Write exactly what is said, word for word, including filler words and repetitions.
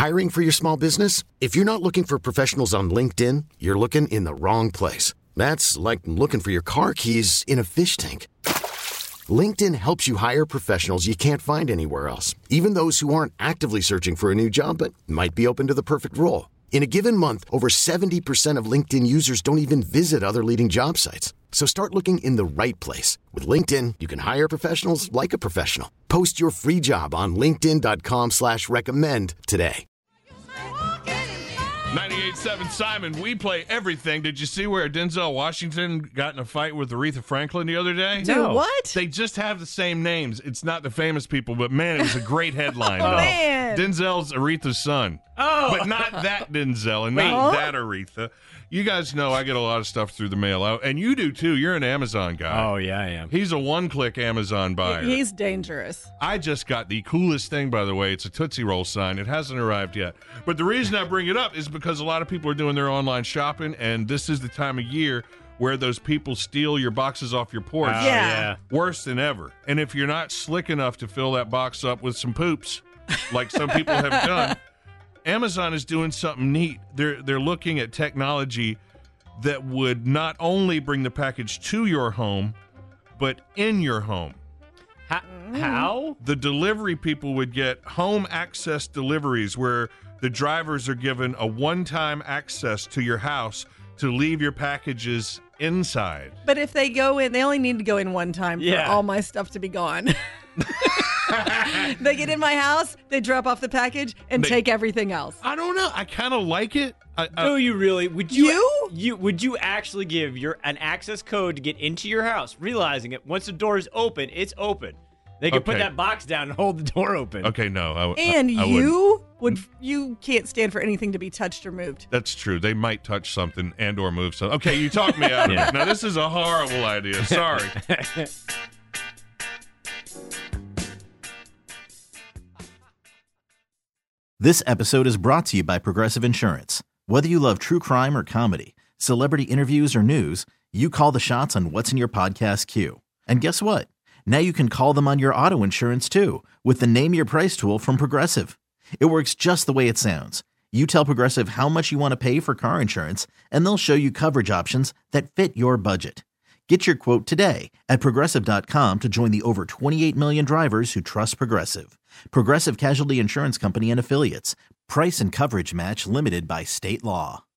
Hiring for your small business? If you're not looking for professionals on LinkedIn, you're looking in the wrong place. That's like looking for your car keys in a fish tank. LinkedIn helps you hire professionals you can't find anywhere else, even those who aren't actively searching for a new job but might be open to the perfect role. In a given month, over seventy percent of LinkedIn users don't even visit other leading job sites. So start looking in the right place. With LinkedIn, you can hire professionals like a professional. Post your free job on linkedin dot com slash recommend today. ninety-eight point seven Simon, we play everything. Did you see where Denzel Washington got in a fight with Aretha Franklin the other day? No. What? They just have the same names. It's not the famous people, but man, it was a great headline. Oh, though. man. Denzel's Aretha's son. Oh. But not that Denzel and Wait. not Huh? that Aretha. You guys know I get a lot of stuff through the mail, out, and you do too. You're an Amazon guy. Oh, yeah, I am. He's a one-click Amazon buyer. He's dangerous. I just got the coolest thing, by the way. It's a Tootsie Roll sign. It hasn't arrived yet. But the reason I bring it up is because a lot of people are doing their online shopping, and this is the time of year where those people steal your boxes off your porch. Oh, Yeah. yeah. Worse than ever. And if you're not slick enough to fill that box up with some poops, like some people have done, Amazon is doing something neat. They're they're looking at technology that would not only bring the package to your home, but in your home. How? How? The delivery people would get home access deliveries where the drivers are given a one-time access to your house to leave your packages inside. But if they go in, they only need to go in one time Yeah. for all my stuff to be gone. They get in my house, they drop off the package, and They- take everything else. I don't know. I kind of like it. I, I, Do you really? Would you? You? You would you actually give your an access code to get into your house, realizing it once the door is open, it's open. They can put Okay. that box down and hold the door open. okay, no. I, And I, I wouldn't. you would you can't stand for anything to be touched or moved. That's true. They might touch something and or move something. Okay, you talked me out of Yeah. it. Now, this is a horrible idea. Sorry. This episode is brought to you by Progressive Insurance. Whether you love true crime or comedy, celebrity interviews or news, you call the shots on what's in your podcast queue. And guess what? Now you can call them on your auto insurance too with the Name Your Price tool from Progressive. It works just the way it sounds. You tell Progressive how much you want to pay for car insurance, and they'll show you coverage options that fit your budget. Get your quote today at progressive dot com to join the over twenty-eight million drivers who trust Progressive. Progressive Casualty Insurance Company and Affiliates. Price and coverage match limited by state law.